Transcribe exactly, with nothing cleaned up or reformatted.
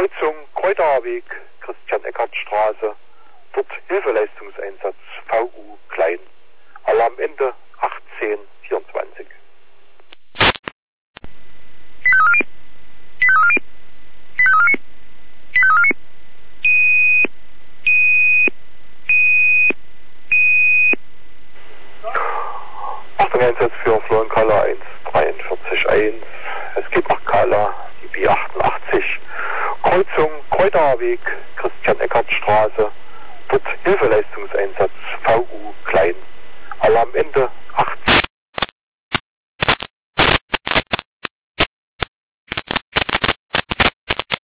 Kreuzung Kräuterweg, Christian-Eckert-Straße, dort Hilfeleistungseinsatz V U Klein. Alarm Ende achtzehn vierundzwanzig. Achtung, Einsatz für Florian Kala eins drei vier eins. Es geht nach Kala, die B achtundachtzig. Kreuzung Kräuterweg, Christian-Eckert-Straße, dort Hilfeleistungseinsatz V U Klein. Alarm Ende achtzehn.